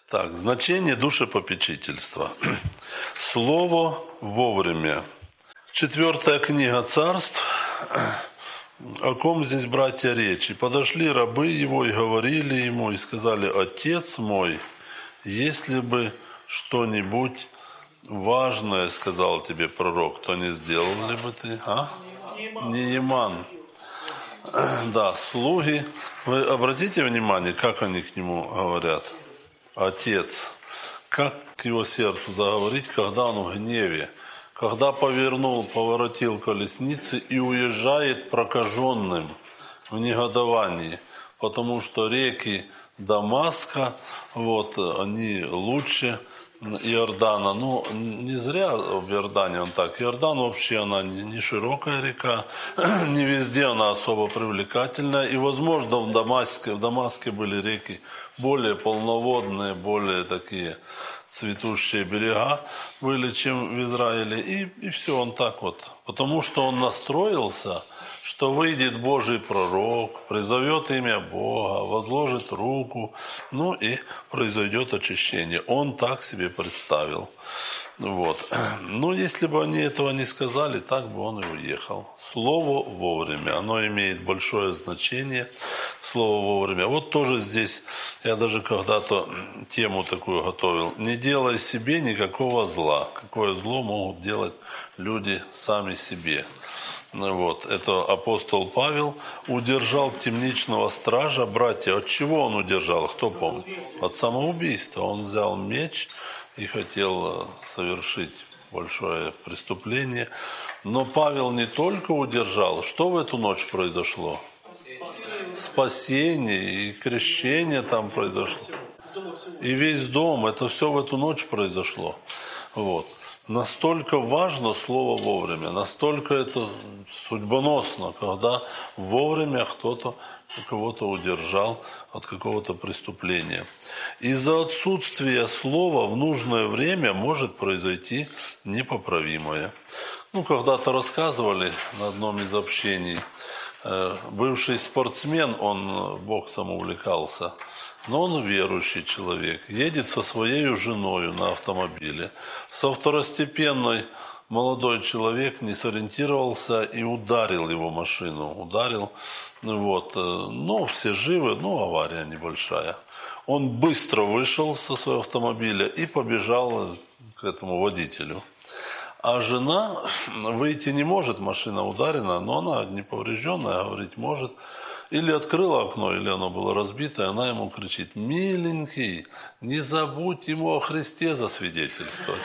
Так, значение душепопечительства. Слово вовремя. 4 книга Царств. О ком здесь, братья, речь? «И подошли рабы его и говорили ему, и сказали: Отец мой, если бы что-нибудь важное сказал тебе пророк, то не сделал ли бы ты?» Нееман. Да, слуги. Вы обратите внимание, как они к нему говорят? Отец. Как к его сердцу заговорить, когда он в гневе? Когда поворотил колесницы и уезжает прокаженным в негодовании, потому что реки Дамаска, они лучше Иордана. Ну, не зря в Иордане он так. Иордан вообще, она не широкая река, не везде она особо привлекательная. И, возможно, в Дамаске были реки более полноводные, более такие цветущие берега были, чем в Израиле. И все, он так вот. Потому что он настроился, что выйдет Божий пророк, призовет имя Бога, возложит руку, и произойдет очищение. Он так себе представил. Но если бы они этого не сказали, так бы он и уехал. Слово вовремя, оно имеет большое значение. Слово вовремя. Вот тоже здесь, я даже когда-то тему такую готовил. Не делай себе никакого зла. Какое зло могут делать люди сами себе. Это апостол Павел удержал темничного стража. Братья, от чего он удержал? Кто помнит? От самоубийства. Он взял меч и хотел совершить большое преступление. Но Павел не только удержал. Что в эту ночь произошло? Спасение и крещение там произошло. И весь дом. Это все в эту ночь произошло. Настолько важно слово вовремя, настолько это судьбоносно, когда вовремя кто-то кого-то удержал от какого-то преступления. Из-за отсутствия слова в нужное время может произойти непоправимое. Когда-то рассказывали на одном из общений, бывший спортсмен, он боксом увлекался, но он верующий человек, едет со своей женой на автомобиле. Со второстепенной молодой человек не сориентировался и ударил его машину. Ударил, все живы, авария небольшая. Он быстро вышел со своего автомобиля и побежал к этому водителю. А жена выйти не может, машина ударена, но она не поврежденная, говорить может. Или открыла окно, или оно было разбито, и она ему кричит: «Миленький, не забудь ему о Христе засвидетельствовать».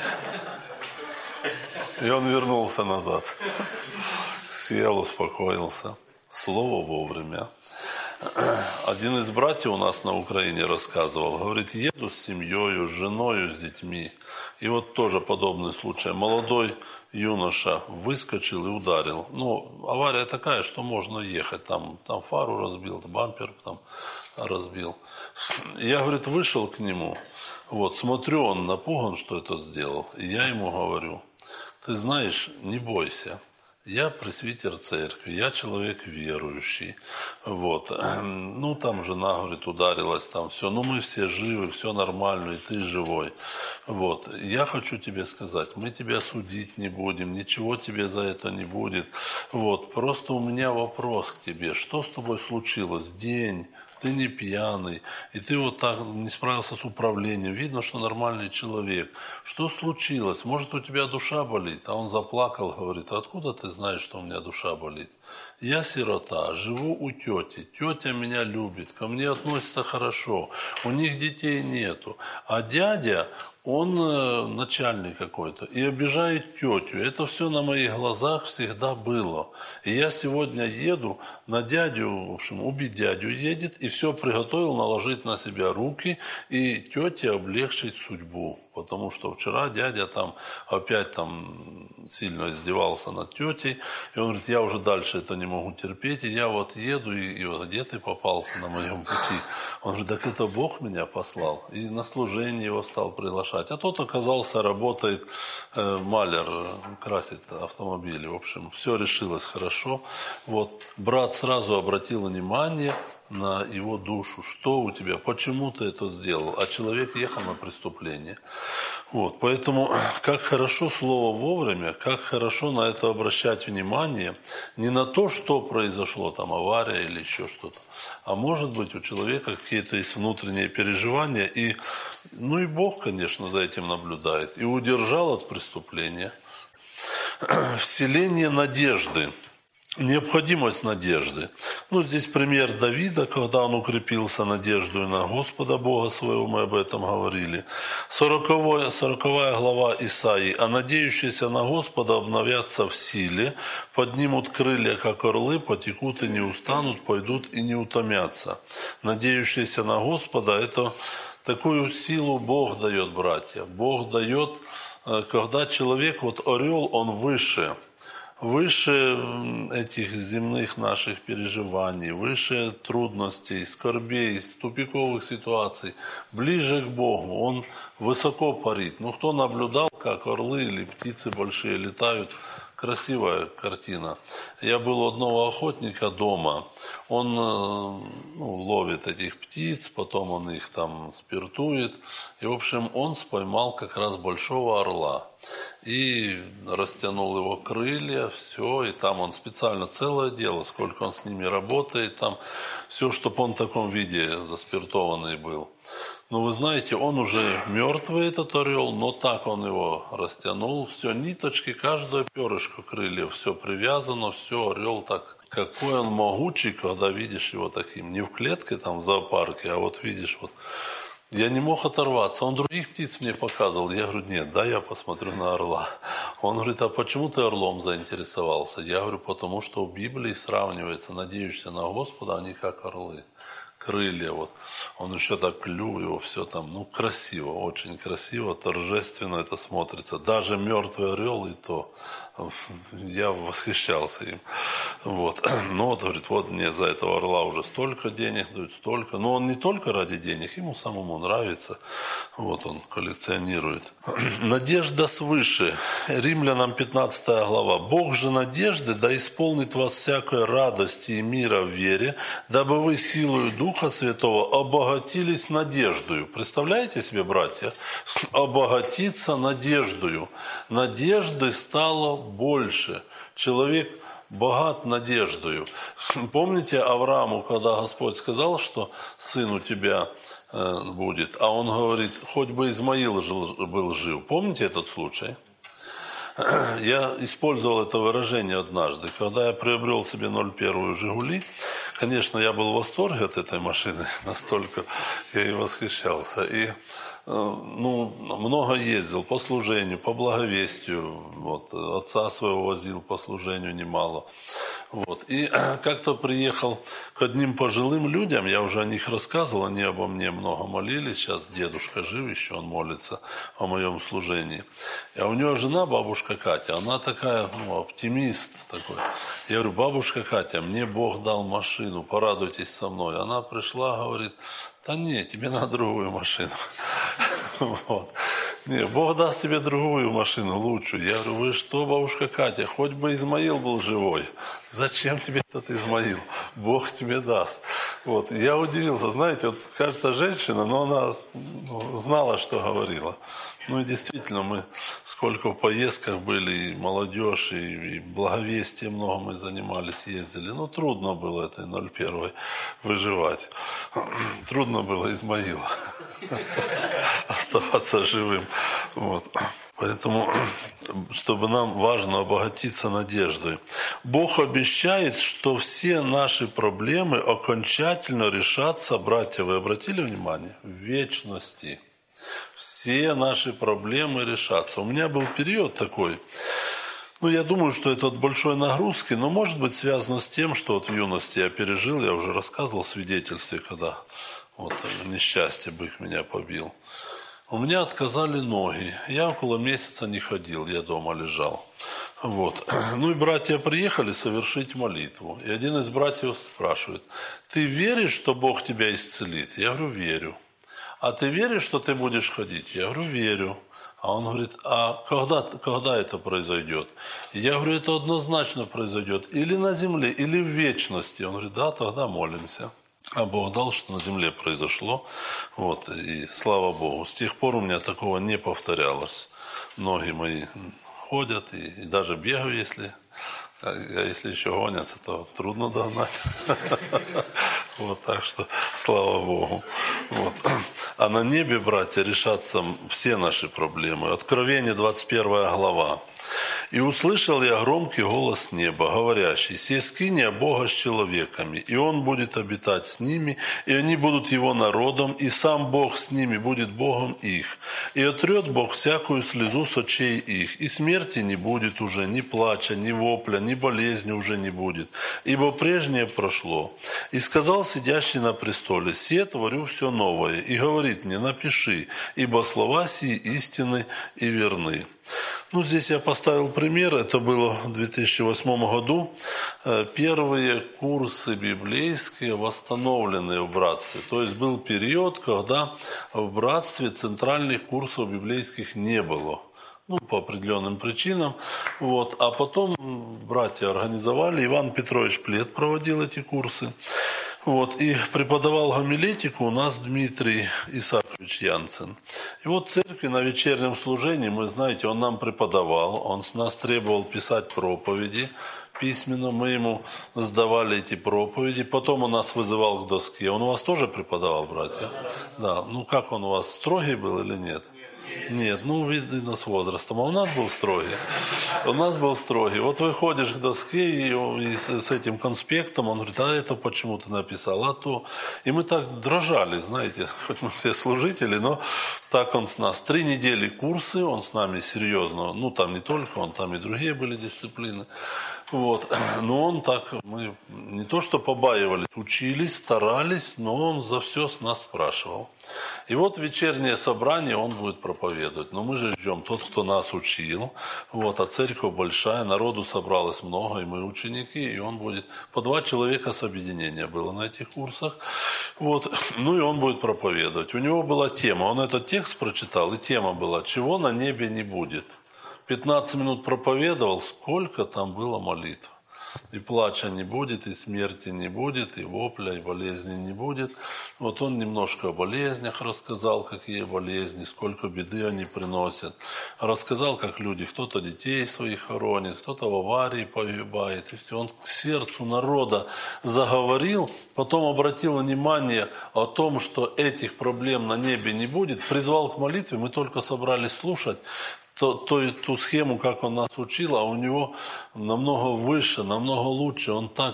И он вернулся назад. Сел, успокоился. Слово вовремя. Один из братьев у нас на Украине рассказывал, говорит, еду с семьей, с женой, с детьми. И тоже подобный случай. Молодой юноша выскочил и ударил. Авария такая, что можно ехать. Там фару разбил, бампер разбил. Я, говорит, вышел к нему. Смотрю, он напуган, что это сделал. И я ему говорю: ты знаешь, не бойся. Я пресвитер церкви, я человек верующий. Там жена, говорит, ударилась, там все. Мы все живы, все нормально, и ты живой. Я хочу тебе сказать, мы тебя судить не будем, ничего тебе за это не будет. Просто у меня вопрос к тебе. Что с тобой случилось? День, ты не пьяный, и ты так не справился с управлением. Видно, что нормальный человек. Что случилось? Может, у тебя душа болит? А он заплакал, говорит: откуда ты знаешь, что у меня душа болит? Я сирота, живу у тети. Тетя меня любит, ко мне относится хорошо. У них детей нету. А дядя, он начальник какой-то, и обижает тетю. Это все на моих глазах всегда было. И я сегодня еду на дядю, в общем, убить дядю едет, и все приготовил наложить на себя руки, и тете облегчить судьбу. Потому что вчера дядя опять сильно издевался над тетей. И он говорит: я уже дальше это не могу терпеть. И я еду, и где ты попался на моем пути? Он говорит: так это Бог меня послал. И на служение его стал приглашать. А тот оказался, работает маляр, красит автомобили. В общем, все решилось хорошо. Брат сразу обратил внимание, на его душу. Что у тебя? Почему ты это сделал? А человек ехал на преступление. Вот, поэтому как хорошо слово вовремя, как хорошо на это обращать внимание, не на то, что произошло, там авария или еще что-то, а может быть у человека какие-то есть внутренние переживания, и Бог, конечно, за этим наблюдает, и удержал от преступления. Вселение надежды. Необходимость надежды. Здесь пример Давида, когда он укрепился надеждой на Господа Бога своего, мы об этом говорили. 40 глава Исаии. «А надеющиеся на Господа обновятся в силе, поднимут крылья, как орлы, потекут и не устанут, пойдут и не утомятся». Надеющиеся на Господа, это такую силу Бог дает, братья. Бог дает, когда человек, орел, он выше этих земных наших переживаний, выше трудностей, скорбей, тупиковых ситуаций, ближе к Богу, он высоко парит. Кто наблюдал, как орлы или птицы большие летают? Красивая картина. Я был у одного охотника дома. Он ловит этих птиц, потом он их там спиртует. И, в общем, он споймал как раз большого орла. И растянул его крылья, все. И там он специально целое дело, сколько он с ними работает. Там все, чтобы он в таком виде заспиртованный был. Но вы знаете, он уже мертвый, этот орел, но так он его растянул. Все, ниточки, каждое перышко крыльев, все привязано, все, орел так. Какой он могучий, когда видишь его таким. Не в клетке там в зоопарке, а видишь, Я не мог оторваться. Он других птиц мне показывал. Я говорю, нет, я посмотрю на орла. Он говорит, а почему ты орлом заинтересовался? Я говорю, потому что в Библии сравнивается, надеющийся на Господа, они как орлы. Крылья, он еще так клюв, его все там, красиво, очень красиво, торжественно это смотрится. Даже мертвый орел и то, я восхищался им. Говорит, мне за этого орла уже столько денег дают, столько. Но он не только ради денег, ему самому нравится. Он коллекционирует. Надежда свыше. Римлянам 15 глава. «Бог же надежды да исполнит вас всякой радости и мира в вере, дабы вы силою Духа Святого обогатились надеждою». Представляете себе, братья? Обогатиться надеждою. Надежды стало больше. Человек богат надеждою. Помните Аврааму, когда Господь сказал, что сын у тебя будет, а он говорит, хоть бы Измаил был жив. Помните этот случай? Я использовал это выражение однажды, когда я приобрел себе 01 «Жигули». Конечно, я был в восторге от этой машины, настолько я и восхищался. И много ездил по служению, по благовестию. Отца своего возил по служению немало. И как-то приехал к одним пожилым людям, я уже о них рассказывал, они обо мне много молились. Сейчас дедушка жив еще, он молится о моем служении. А у него жена, бабушка Катя, она такая, оптимист такой. Я говорю, бабушка Катя, мне Бог дал машину, порадуйтесь со мной. Она пришла, говорит, да не, тебе надо другую машину. Не, Бог даст тебе другую машину, лучшую. Я говорю, вы что, бабушка Катя, хоть бы Измаил был живой. Зачем тебе этот Измаил? Бог тебе даст. Я удивился, знаете, кажется, женщина, но она знала, что говорила. И действительно, мы сколько в поездках были, и молодежь, и благовестие много мы занимались, ездили. Трудно было этой 01 выживать. Трудно было Измаила оставаться живым. Поэтому, чтобы нам важно обогатиться надеждой. Бог обещает, что все наши проблемы окончательно решатся, братья, вы обратили внимание, в вечности. Все наши проблемы решатся. У меня был период такой, я думаю, что это от большой нагрузки, но может быть связано с тем, что в юности я пережил, я уже рассказывал в свидетельстве, когда несчастье, бык меня побил. У меня отказали ноги, я около месяца не ходил, я дома лежал. И братья приехали совершить молитву. И один из братьев спрашивает, ты веришь, что Бог тебя исцелит? Я говорю, верю. А ты веришь, что ты будешь ходить? Я говорю, верю. А он говорит, а когда это произойдет? Я говорю, это однозначно произойдет. Или на земле, или в вечности. Он говорит, да, тогда молимся. А Бог дал, что на земле произошло. Вот, и слава Богу. С тех пор у меня такого не повторялось. Ноги мои ходят и даже бегаю, если... А если еще гонятся, то трудно догнать. Вот, так что слава Богу. Вот. А на небе, братья, решатся все наши проблемы. Откровение, 21 глава. «И услышал я громкий голос неба, говорящий: се скиния Бога с человеками, и Он будет обитать с ними, и они будут Его народом, и сам Бог с ними будет Богом их. И отрет Бог всякую слезу с очей их, и смерти не будет уже, ни плача, ни вопля, ни болезни уже не будет, ибо прежнее прошло. И сказал сидящий на престоле: се творю все новое, и говорит мне: напиши, ибо слова сии истинны и верны». Ну, здесь я поставил пример. Это было в 2008 году. Первые курсы библейские, восстановленные в братстве. То есть был период, когда в братстве центральных курсов библейских не было. Ну, по определенным причинам. Вот. А потом братья организовали. Иван Петрович Плет проводил эти курсы. Вот, и преподавал гомилетику у нас Дмитрий Исаакович Янцин. И вот в церкви на вечернем служении, мы знаете, он нам преподавал, он с нас требовал писать проповеди письменно, мы ему сдавали эти проповеди, потом он нас вызывал к доске. Он у вас тоже преподавал, братья? Да. Ну, как он у вас, строгий был или нет? Нет, ну, видно, с возрастом. А у нас был строгий. У нас был строгий. Вот выходишь к доске и с этим конспектом, он говорит: а это почему ты написал, а то. И мы так дрожали, знаете, хоть мы все служители, но так он с нас. 3 недели курсы, он с нами серьезно, ну, там не только он, там и другие были дисциплины. Вот. Но он так, мы не то что побаивались, учились, старались, но он за все с нас спрашивал. И вот вечернее собрание он будет проповедовать. Но мы же ждем тот, кто нас учил. Вот, а церковь большая, народу собралось много, и мы ученики, и он будет... По 2 человека с объединения было на этих курсах. Вот. Ну и он будет проповедовать. У него была тема, он этот текст прочитал, и тема была: «Чего на небе не будет». 15 минут проповедовал, сколько там было молитв. И плача не будет, и смерти не будет, и вопля, и болезни не будет. Вот он немножко о болезнях рассказал, какие болезни, сколько беды они приносят. Рассказал, как люди, кто-то детей своих хоронит, кто-то в аварии погибает. И все. Он к сердцу народа заговорил, потом обратил внимание о том, что этих проблем на небе не будет, призвал к молитве, мы только собрались слушать ту схему, как он нас учил, а у него намного выше, намного лучше. Он так...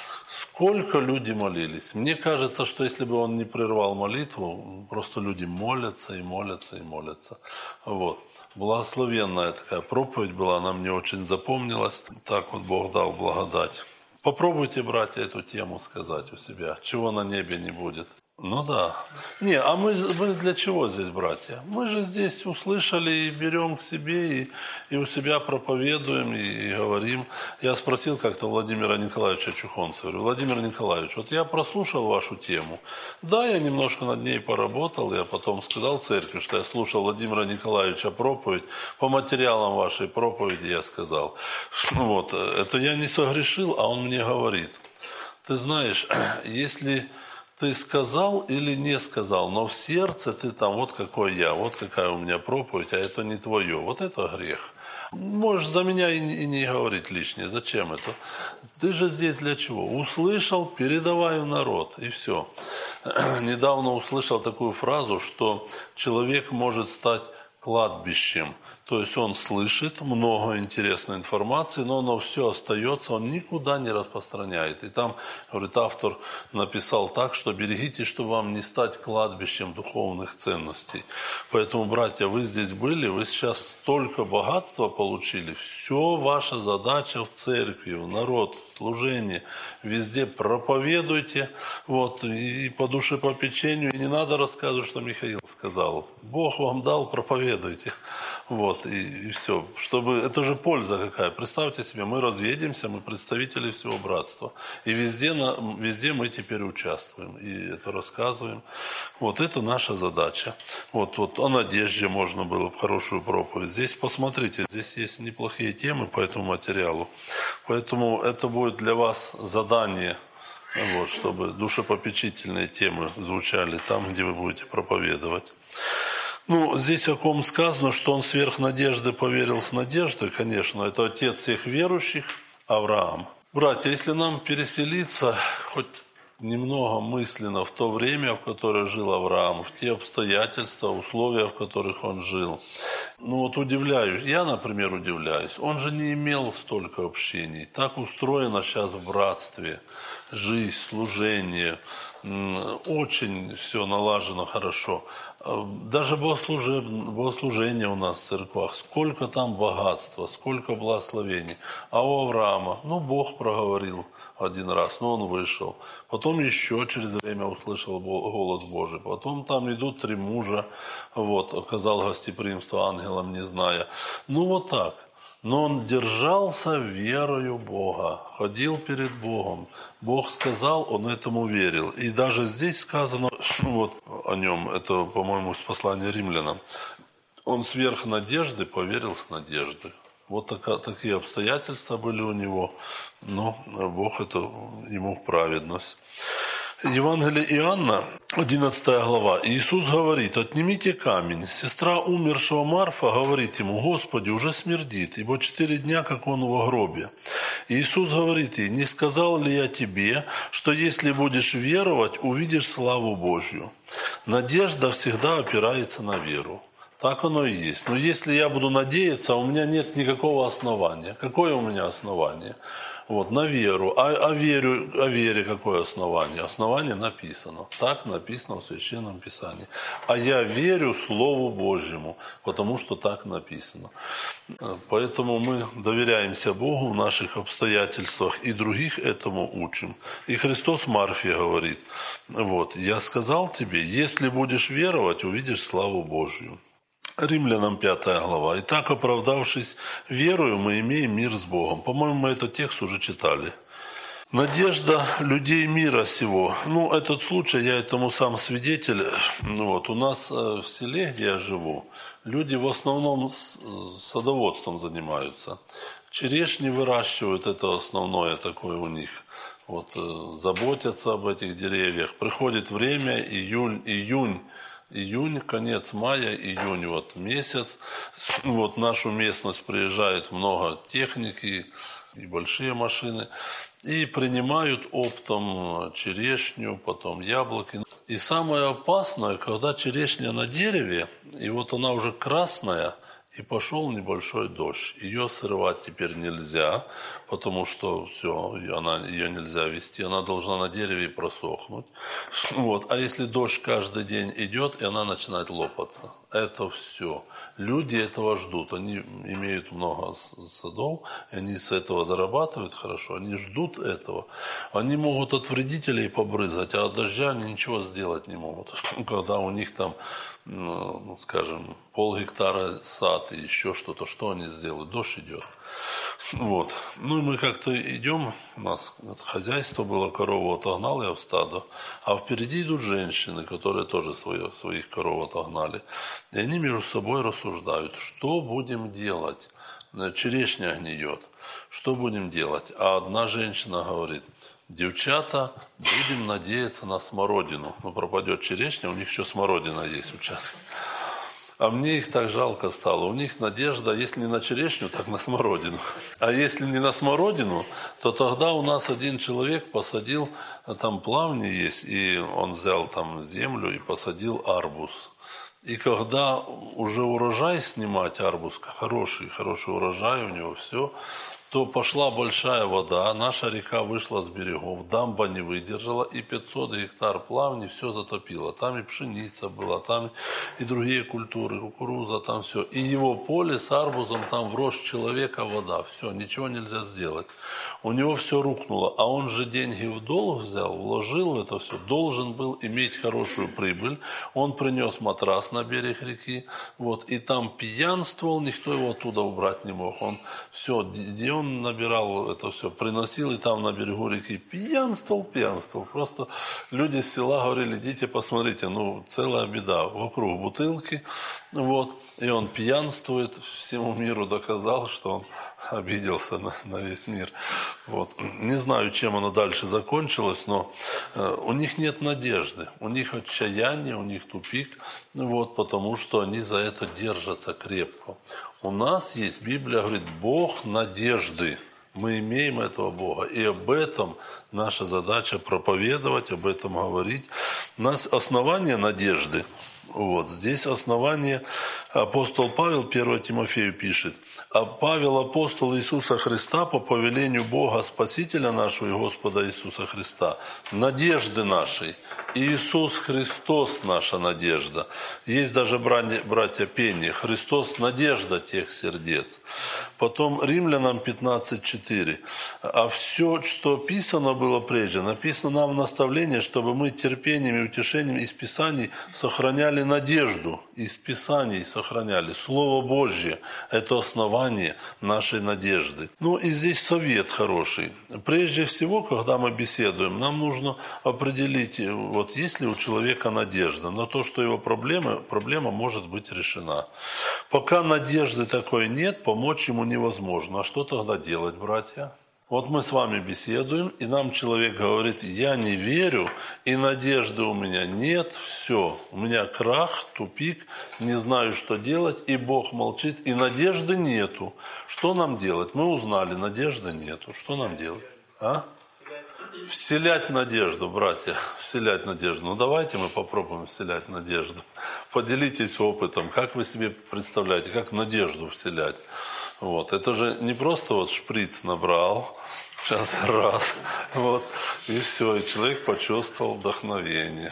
Сколько люди молились. Мне кажется, что если бы он не прервал молитву, просто люди молятся и молятся и молятся. Вот. Благословенная такая проповедь была, она мне очень запомнилась. Так вот Бог дал благодать. Попробуйте, братья, эту тему сказать у себя. Чего на небе не будет. Ну да. Не, а мы для чего здесь, братья? Мы же здесь услышали и берем к себе, и у себя проповедуем, и говорим. Я спросил как-то Владимира Николаевича Чухонца, говорю: Владимир Николаевич, вот я прослушал вашу тему. Да, я немножко над ней поработал, я потом сказал церкви, что я слушал Владимира Николаевича проповедь. По материалам вашей проповеди я сказал. Вот, это я не согрешил, а он мне говорит: ты знаешь, если... Ты сказал или не сказал, но в сердце ты там: вот какой я, вот какая у меня проповедь, а это не твое. Вот это грех. Можешь за меня и не говорить лишнее. Зачем это? Ты же здесь для чего? Услышал, передавай в народ, и все. Недавно услышал такую фразу, что человек может стать кладбищем. То есть он слышит много интересной информации, но оно все остается, он никуда не распространяет. И там, говорит, автор написал так, что берегите, чтобы вам не стать кладбищем духовных ценностей. Поэтому, братья, вы здесь были, вы сейчас столько богатства получили. Все ваша задача в церкви, в народ, в служении, везде проповедуйте, вот, и по душепопечению. И не надо рассказывать, что Михаил сказал. Бог вам дал, проповедуйте. Вот, и все. Чтобы, это же польза какая. Представьте себе, мы разъедемся, мы представители всего братства. И везде мы теперь участвуем. И это рассказываем. Вот это наша задача. Вот о надежде можно было бы хорошую проповедь. Здесь посмотрите, здесь есть неплохие темы по этому материалу. Поэтому это будет для вас задание вот, чтобы душепопечительные темы звучали там, где вы будете проповедовать. Ну, здесь о ком сказано, что он сверх надежды поверил с надеждой, конечно, это отец всех верующих Авраам. Братья, если нам переселиться хоть немного мысленно в то время, в которое жил Авраам, в те обстоятельства, условия, в которых он жил. Ну вот удивляюсь, я, например, удивляюсь, он же не имел столько общений. Так устроено сейчас в братстве, жизнь, служение, очень все налажено хорошо. Даже богослужение у нас в церквах, сколько там богатства, сколько благословений. А у Авраама, Бог проговорил один раз, но он вышел. Потом еще через время услышал голос Божий. Потом там идут 3 мужа, оказал гостеприимство ангелам, не зная. Вот так. Но он держался верою Бога, ходил перед Богом. Бог сказал, он этому верил. И даже здесь сказано о нем, это, по-моему, с послания римлянам. Он сверх надежды поверил с надеждой. Такие обстоятельства были у него, но Бог это ему в праведность. Евангелие Иоанна, 11 глава. Иисус говорит: «Отнимите камень». Сестра умершего Марфа говорит ему: «Господи, уже смердит, ибо 4 дня, как он во гробе». Иисус говорит ей: «Не сказал ли я тебе, что если будешь веровать, увидишь славу Божью?» Надежда всегда опирается на веру. Так оно и есть. Но если я буду надеяться, у меня нет никакого основания. Какое у меня основание? На веру. А вере какое основание? Основание написано. Так написано в Священном Писании. А я верю Слову Божьему, потому что так написано. Поэтому мы доверяемся Богу в наших обстоятельствах и других этому учим. И Христос Марфе говорит: «Я сказал тебе, если будешь веровать, увидишь славу Божью». Римлянам 5 глава. «Итак, оправдавшись верою, мы имеем мир с Богом». По-моему, мы этот текст уже читали. Надежда людей мира сего. Этот случай, я этому сам свидетель. У нас в селе, где я живу, люди в основном садоводством занимаются. Черешни выращивают, это основное такое у них. Заботятся об этих деревьях. Приходит время, июнь, конец мая, июнь, месяц. В нашу местность приезжает много техники и большие машины. И принимают оптом черешню, потом яблоки. И самое опасное, когда черешня на дереве, и она уже красная, и пошел небольшой дождь. Ее срывать теперь нельзя, потому что ее нельзя вести, она должна на дереве просохнуть. А если дождь каждый день идет, и она начинает лопаться, это все. Люди этого ждут, они имеют много садов, и они с этого зарабатывают хорошо, они ждут этого. Они могут от вредителей побрызгать, а от дождя они ничего сделать не могут. Когда у них там, скажем, пол-гектара сад и еще что-то, что они сделают? Дождь идет. И мы как-то идем, у нас хозяйство было, корову отогнал я в стадо, а впереди идут женщины, которые тоже своих коров отогнали. И они между собой рассуждают, что будем делать? Черешня гниет, что будем делать? А одна женщина говорит: девчата, будем надеяться на смородину. Пропадет черешня, у них еще смородина есть в участке. А мне их так жалко стало. У них надежда, если не на черешню, так на смородину. А если не на смородину, то тогда у нас один человек посадил, там плавни есть, и он взял там землю и посадил арбуз. И когда уже урожай снимать, арбуз хороший урожай у него, все, то пошла большая вода, наша река вышла с берегов, дамба не выдержала, и 500 гектар плавни все затопило. Там и пшеница была, там и другие культуры, кукуруза, там все. И его поле с арбузом, там в рост человека вода, все, ничего нельзя сделать. У него все рухнуло, а он же деньги в долг взял, вложил в это все, должен был иметь хорошую прибыль. Он принес матрас на берег реки, и там пьянствовал, никто его оттуда убрать не мог. Он все, где он набирал это все, приносил, и там на берегу реки пьянствовал. Просто люди с села говорили: идите посмотрите, целая беда. Вокруг бутылки, Вот. И он пьянствует, всему миру доказал, что он обиделся на весь мир. Вот. Не знаю, чем оно дальше закончилось, но у них нет надежды. У них отчаяние, у них тупик, вот, потому что они за это держатся крепко. У нас есть, Библия говорит, Бог надежды. Мы имеем этого Бога. И об этом наша задача проповедовать, об этом говорить. У нас основание надежды. Вот. Здесь основание апостол Павел 1 Тимофею пишет. А Павел апостол Иисуса Христа по повелению Бога Спасителя нашего и Господа Иисуса Христа. Надежды нашей. Иисус Христос наша надежда. Есть даже братья пение. Христос надежда тех сердец. Потом Римлянам 15:4. А все, что писано было прежде, написано нам в наставлении, чтобы мы терпением и утешением из Писаний сохраняли надежду. Из Писаний сохраняли. Слово Божье – это основание нашей надежды. Ну и здесь совет хороший. Прежде всего, когда мы беседуем, нам нужно определить, вот есть ли у человека надежда на то, что его проблема может быть решена. Пока надежды такой нет, помочь ему невозможно. А что тогда делать, братья? Вот мы с вами беседуем, и нам человек говорит, я не верю, и надежды у меня нет, все, у меня крах, тупик, не знаю, что делать, и Бог молчит, и надежды нету. Что нам делать? Мы узнали, надежды нету. Что нам делать? Вселять надежду, братья, вселять надежду. Ну давайте мы попробуем вселять надежду. Поделитесь опытом, как вы себе представляете, как надежду вселять. Вот. Это же не просто вот шприц набрал, сейчас раз, вот, и все, и человек почувствовал вдохновение.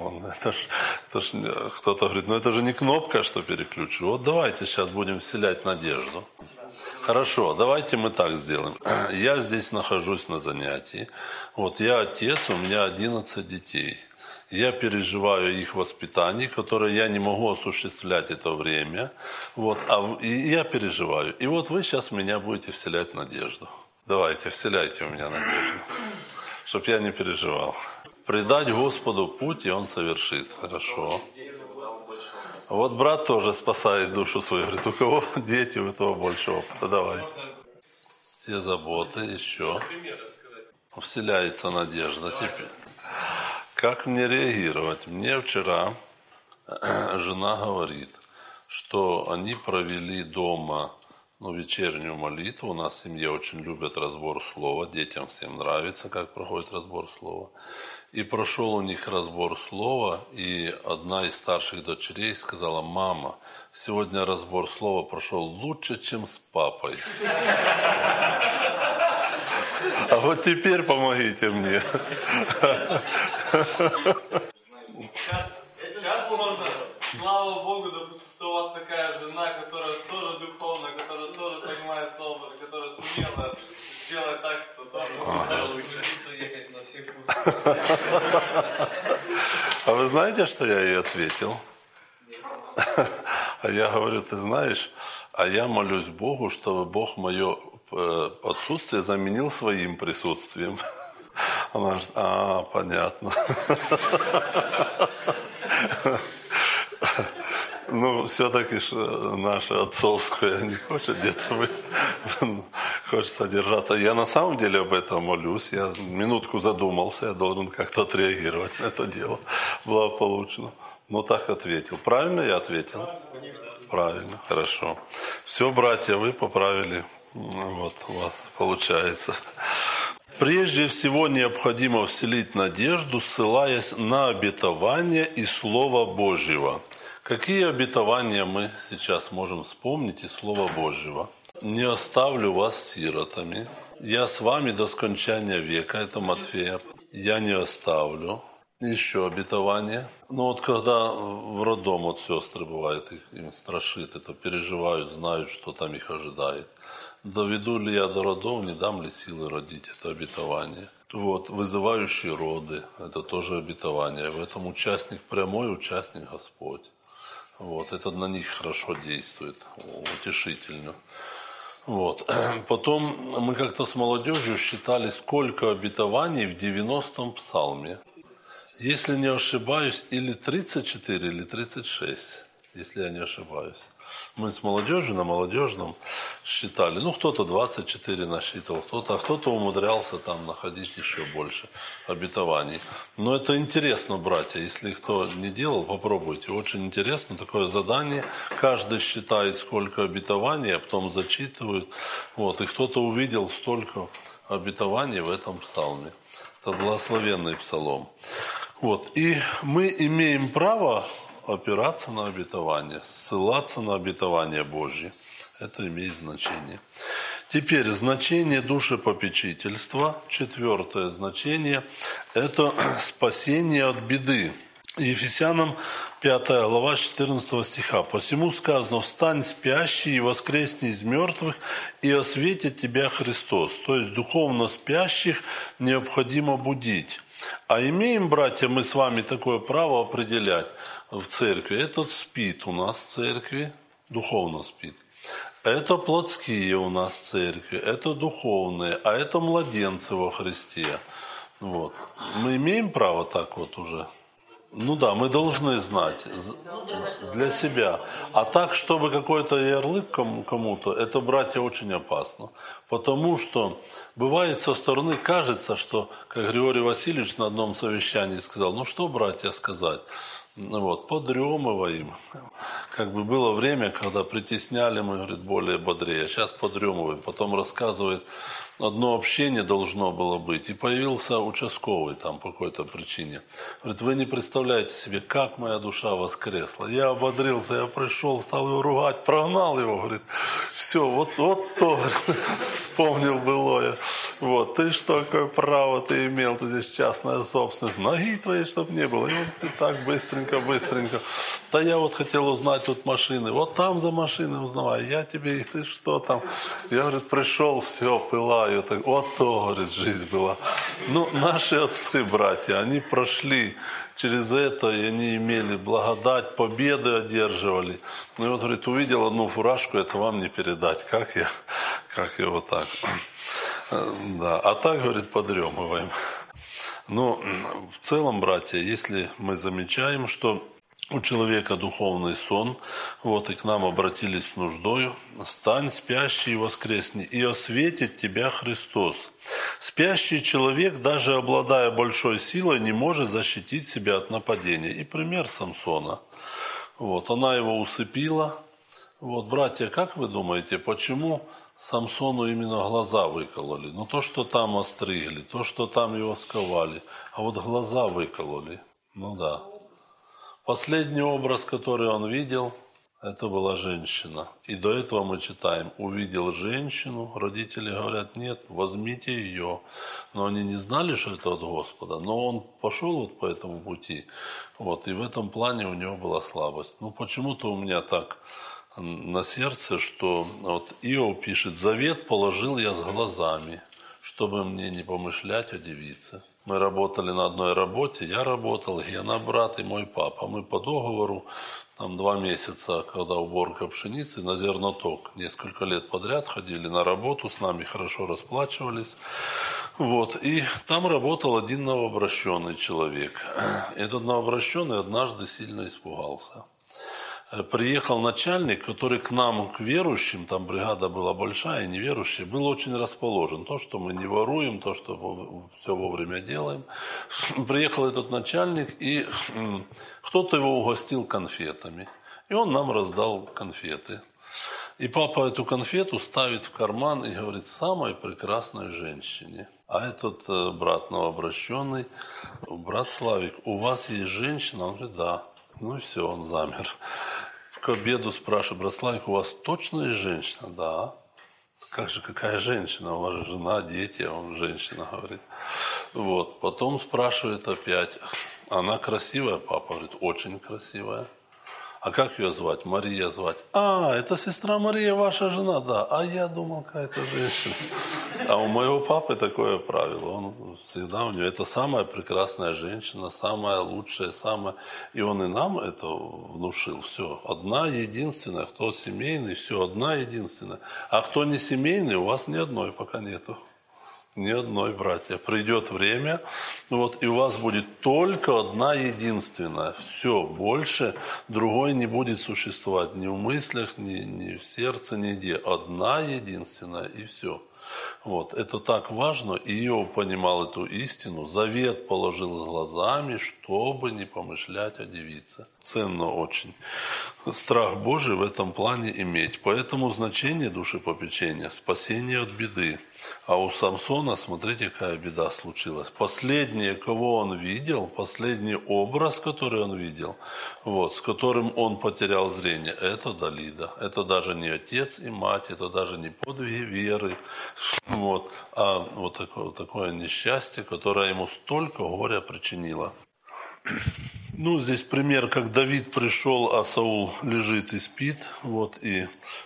Кто-то говорит, ну это же не кнопка, что переключу. Вот давайте сейчас будем вселять надежду. Хорошо, давайте мы так сделаем. Я здесь нахожусь на занятии. Вот я отец, у меня 11 детей. Я переживаю их воспитание, которое я не могу осуществлять это время. Вот, и я переживаю. И вот вы сейчас в меня будете вселять надежду. Давайте, вселяйте у меня надежду, чтобы я не переживал. Предать Господу путь, и Он совершит. Хорошо. Вот брат тоже спасает душу свою. Говорит, у кого дети, у этого больше опыта. Давай. Все заботы, еще. Вселяется надежда теперь. Как мне реагировать? Мне вчера жена говорит, что они провели дома вечернюю молитву. У нас в семье очень любят разбор слова. Детям всем нравится, как проходит разбор слова. И прошел у них разбор слова, и одна из старших дочерей сказала, мама, сегодня разбор слова прошел лучше, чем с папой. А вот теперь помогите мне. Сейчас можно, слава Богу, допустим, что у вас такая жена, которая тоже духовная, которая тоже понимает слово Божие, которая сумела сделать так, что тоже лучше ехать на всех курсах. А вы знаете, что я ей ответил? А я говорю, ты знаешь, а я молюсь Богу, чтобы Бог мое отсутствие заменил своим присутствием. Она говорит, понятно. Ну, все-таки наше отцовское не хочет где-то быть, хочется держаться. Я на самом деле об этом молюсь. Я минутку задумался, я должен как-то отреагировать на это дело благополучно. Но так ответил. Правильно я ответил? Правильно, хорошо. Все, братья, вы поправили. Вот у вас получается. Прежде всего необходимо вселить надежду, ссылаясь на обетование и Слово Божьего. Какие обетования мы сейчас можем вспомнить из Слова Божьего? «Не оставлю вас сиротами, я с вами до скончания века», это Матфея, «я не оставлю». Еще обетование. Ну вот когда в роддом вот сестры бывают, им страшит, это переживают, знают, что там их ожидает. Доведу ли я до родов, не дам ли силы родить, это обетование. Вот, вызывающие роды, это тоже обетование. В этом участник прямой, участник Господь. Вот, это на них хорошо действует, утешительно. Вот. Потом мы как-то с молодежью считали, сколько обетований в 90-м псалме. Если не ошибаюсь, или 34, или 36. если я не ошибаюсь. Мы с молодежью на молодежном считали. Кто-то 24 насчитывал, кто-то умудрялся там находить еще больше обетований. Но это интересно, братья. Если кто не делал, попробуйте. Очень интересно такое задание. Каждый считает, сколько обетований, а потом зачитывают. И кто-то увидел столько обетований в этом псалме. Это благословенный псалом. И мы имеем право опираться на обетование, ссылаться на обетование Божье. Это имеет значение. Теперь значение душепопечительства. 4 значение – это спасение от беды. Ефесянам 5 глава 14 стиха. «Посему сказано, встань спящий и воскресни из мертвых, и осветит тебя Христос». То есть духовно спящих необходимо будить. А имеем, братья, мы с вами такое право определять в церкви. Этот спит у нас в церкви, духовно спит. Это плотские у нас в церкви, это духовные, а это младенцы во Христе. Мы имеем право так уже? Мы должны знать для себя. А так, чтобы какой-то ярлык кому-то, это, братья, очень опасно. Потому что бывает со стороны, кажется, что, как Григорий Васильевич на одном совещании сказал, что, братья, сказать? Подремываем. Было время, когда притесняли, мы, говорит, более бодрее. Сейчас подремываем. Потом рассказывает, одно общение должно было быть. И появился участковый там по какой-то причине. Говорит, вы не представляете себе, как моя душа воскресла. Я ободрился, я пришел, стал его ругать, прогнал его. Говорит, все, то, вспомнил былое. Ты что, какое право ты имел, ты здесь частная собственность. Ноги твоей, чтобы не было. И он так быстренько. Да я хотел узнать тут машины. Там за машиной узнавай. Я тебе, ты что там? Я, говорит, пришел, все, пылаю. То, говорит, жизнь была. Наши отцы, братья, они прошли через это, и они имели благодать, победы одерживали. Говорит, увидел одну фуражку, это вам не передать. Как его так? Да, а так, говорит, подремываем. В целом, братья, если мы замечаем, что у человека духовный сон, и к нам обратились с нуждою, «Стань, спящий, и воскресни, и осветит тебя Христос». Спящий человек, даже обладая большой силой, не может защитить себя от нападения. И пример Самсона. Она его усыпила. Братья, как вы думаете, почему Самсону именно глаза выкололи? То, что там остригли, то, что там его сковали, а глаза выкололи. Да. Последний образ, который он видел, это была женщина. И до этого мы читаем, увидел женщину, родители говорят, нет, возьмите ее. Но они не знали, что это от Господа. Но он пошел по этому пути. И в этом плане у него была слабость. Почему-то у меня так на сердце, что Иов пишет, завет положил я с глазами, чтобы мне не помышлять о девице. Мы работали на одной работе, я работал, и она брат, и мой папа. Мы по договору, 2 месяца, когда уборка пшеницы, на зерноток. Несколько лет подряд ходили на работу, с нами хорошо расплачивались. И там работал один новообращенный человек. Этот новообращенный однажды сильно испугался. Приехал начальник, который к нам, к верующим, там бригада была большая, неверующая, был очень расположен. То, что мы не воруем, то, что все вовремя делаем. Приехал этот начальник, и кто-то его угостил конфетами. И он нам раздал конфеты. И папа эту конфету ставит в карман и говорит, самой прекрасной женщине. А этот брат новообращенный, брат Славик, у вас есть женщина? Он говорит, да. И все, он замер. К обеду спрашиваю, брат Славик, у вас точно есть женщина? Да. Как же, какая женщина? У вас же жена, дети, а он женщина, говорит. Потом спрашивает опять, она красивая? Папа говорит, очень красивая. А как ее звать? Мария звать. А, это сестра Мария, ваша жена, да. А я думал, какая-то женщина. А у моего папы такое правило. Он всегда у него, это самая прекрасная женщина, самая лучшая, самая... И он и нам это внушил. Все, одна единственная. Кто семейный, все, одна единственная. А кто не семейный, у вас ни одной пока нету. Ни одной, братья. Придет время, вот, и у вас будет только одна единственная. Все, больше другой не будет существовать ни в мыслях, ни в сердце, нигде. Одна единственная, и все. Вот, это так важно. Иов понимал эту истину. Завет положил глазами, чтобы не помышлять о девице. Ценно очень. Страх Божий в этом плане иметь. Поэтому значение душепопечения – спасение от беды. А у Самсона, смотрите, какая беда случилась. Последнее, кого он видел, последний образ, который он видел, вот, с которым он потерял зрение, это Далида. Это даже не отец и мать, это даже не подвиги веры, вот, а вот такое несчастье, которое ему столько горя причинило. Ну, здесь пример, как Давид пришел, а Саул лежит и спит, вот, и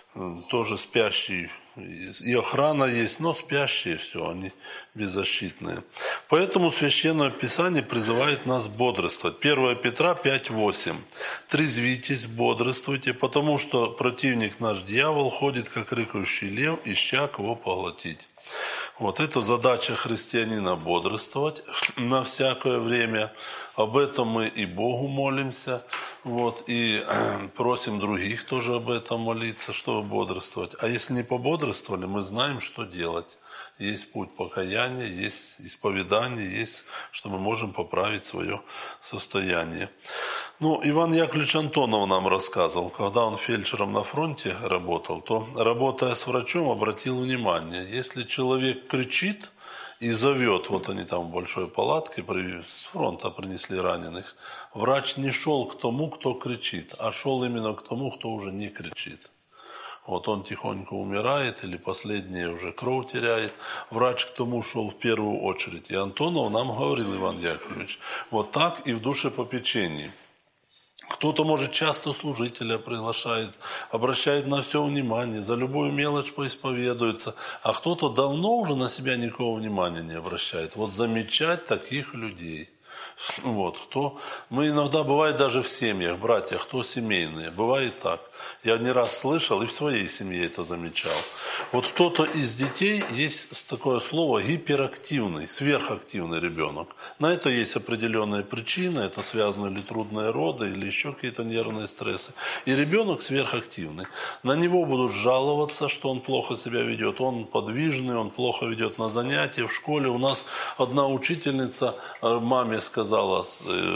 тоже спящий. И охрана есть, но спящие все, они беззащитные. Поэтому Священное Писание призывает нас бодрствовать. 1 Петра 5:8. «Трезвитесь, бодрствуйте, потому что противник наш дьявол ходит, как рыкающий лев, ища кого поглотить». Вот это задача христианина – бодрствовать на всякое время. Об этом мы и Богу молимся, вот, и просим других тоже об этом молиться, чтобы бодрствовать. А если не пободрствовали, мы знаем, что делать. Есть путь покаяния, есть исповедание, есть, что мы можем поправить свое состояние. Ну, Иван Яковлевич Антонов нам рассказывал, когда он фельдшером на фронте работал, то, работая с врачом, обратил внимание, если человек кричит и зовет, вот они там в большой палатке с фронта принесли раненых, врач не шел к тому, кто кричит, а шел именно к тому, кто уже не кричит. Вот он тихонько умирает или последнее уже кровь теряет. Врач к тому шел в первую очередь. И Антонов нам говорил, Иван Яковлевич, вот так и в душепопечении. Кто-то, может, часто служителя приглашает, обращает на все внимание, за любую мелочь поисповедуется, а кто-то давно уже на себя никакого внимания не обращает. Вот замечать таких людей. Вот, мы иногда, бывает даже в семьях, братья, кто семейные, бывает так. Я не раз слышал и в своей семье это замечал. Вот кто-то из детей, есть такое слово, гиперактивный, сверхактивный ребенок. На это есть определенные причины, это связаны ли трудные роды, или еще какие-то нервные стрессы. И ребенок сверхактивный. На него будут жаловаться, что он плохо себя ведет, он подвижный, он плохо ведет на занятия. В школе у нас одна учительница маме сказала,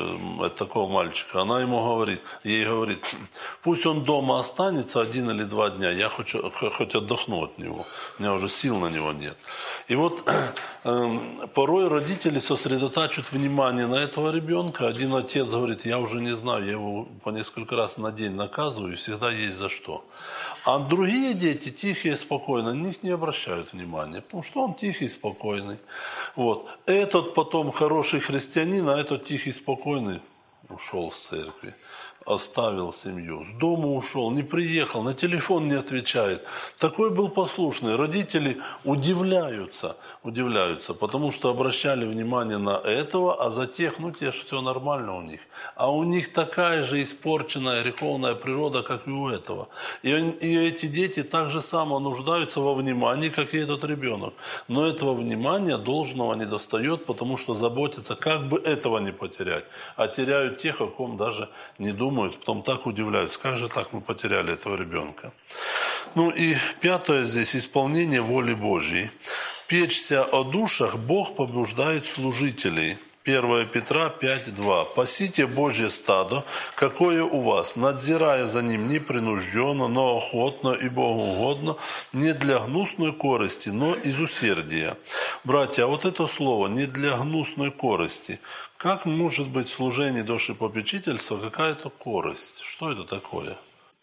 такого мальчика, она ему говорит, ей говорит, пусть он дома останется 1 или 2 дня, я хоть отдохну от него, у меня уже сил на него нет. И вот порой родители сосредотачивают внимание на этого ребенка. Один отец говорит, я уже не знаю, я его по несколько раз на день наказываю, и всегда есть за что. А другие дети тихие, спокойные, на них не обращают внимания, потому что он тихий, спокойный. Вот. Этот потом хороший христианин, а этот тихий, спокойный ушел с церкви. Оставил семью, с дома ушел, не приехал, на телефон не отвечает. Такой был послушный. Родители удивляются, потому что обращали внимание на этого, а за тех, те же все нормально у них. А у них такая же испорченная греховная природа, как и у этого. И эти дети так же само нуждаются во внимании, как и этот ребенок. Но этого внимания должного не достает, потому что заботятся, как бы этого не потерять. А теряют тех, о ком даже не думают. Потом так удивляются, как же так мы потеряли этого ребенка. Ну и 5 здесь исполнение воли Божьей. Печься о душах Бог побуждает служителей. 1 Петра 5:2. «Пасите Божье стадо, какое у вас, надзирая за ним непринужденно, но охотно и богоугодно, не для гнусной корысти, но из усердия». Братья, а вот это слово «не для гнусной корысти». Как может быть в служении душепопечительства какая-то корость? Что это такое?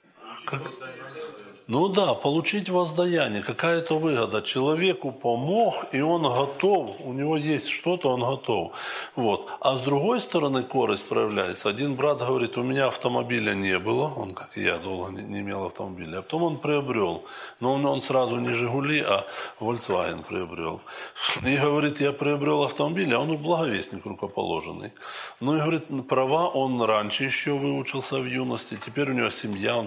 Ну да, получить воздаяние, какая-то выгода. Человеку помог, и он готов, у него есть что-то, он готов. Вот. А с другой стороны корость проявляется. Один брат говорит, у меня автомобиля не было, он, как и я, долго не имел автомобиля. А потом он приобрел. Но он сразу не «Жигули», а Volkswagen приобрел. И говорит, я приобрел автомобиль, а он и благовестник рукоположенный. Ну и говорит, права он раньше еще выучился в юности, теперь у него семья, он приобрел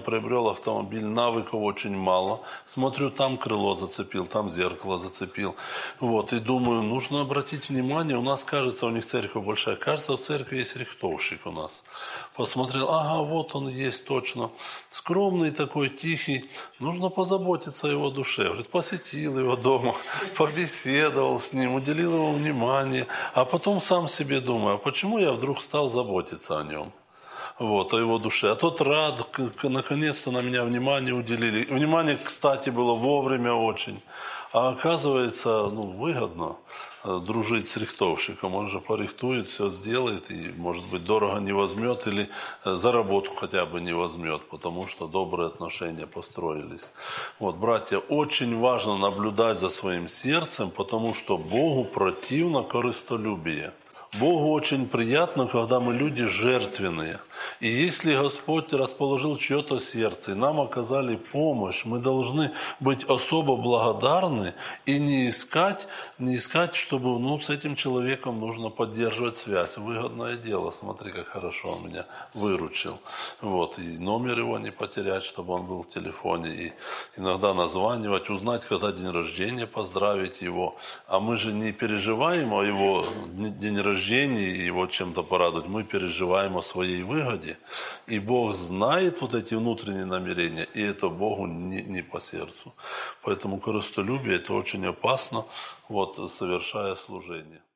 автомобиль, навыков очень мало. Смотрю, там крыло зацепил, там зеркало зацепил. Вот, и думаю, нужно обратить внимание, у нас, кажется, у них церковь большая, кажется, в церкви есть рихтовщик у нас. Посмотрел, ага, вот он есть точно. Скромный такой, тихий. Нужно позаботиться о его душе. Говорит, посетил его дома, побеседовал с ним, уделил ему внимание. А потом сам себе думаю, а почему я вдруг стал заботиться о нем? Вот, о его душе. А тот рад, наконец-то на меня внимание уделили. Внимание, кстати, было вовремя очень. А оказывается, выгодно дружить с рихтовщиком. Он же порихтует, все сделает и, может быть, дорого не возьмет или за работу хотя бы не возьмет, потому что добрые отношения построились. Вот, братья, очень важно наблюдать за своим сердцем, потому что Богу противно корыстолюбие. Богу очень приятно, когда мы люди жертвенные. И если Господь расположил чье-то сердце, и нам оказали помощь, мы должны быть особо благодарны и не искать, чтобы с этим человеком нужно поддерживать связь. Выгодное дело, смотри, как хорошо он меня выручил. Вот, и номер его не потерять, чтобы он был в телефоне, и иногда названивать, узнать, когда день рождения, поздравить его. А мы же не переживаем о его день рождения и его чем-то порадовать, мы переживаем о своей выгоде. И Бог знает вот эти внутренние намерения, и это Богу не по сердцу. Поэтому корыстолюбие – это очень опасно, совершая служение.